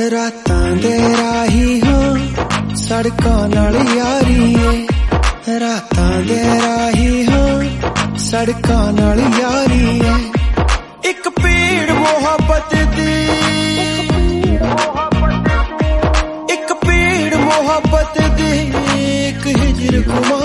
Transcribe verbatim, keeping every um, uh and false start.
रातां दे राही हो सड़कों नाल यारी है, रातां दे राही हो सड़कों नाल यारी है। एक पीड़ मोहब्बत दी, एक पीड़ मोहब्बत दी, एक हिजर गुमा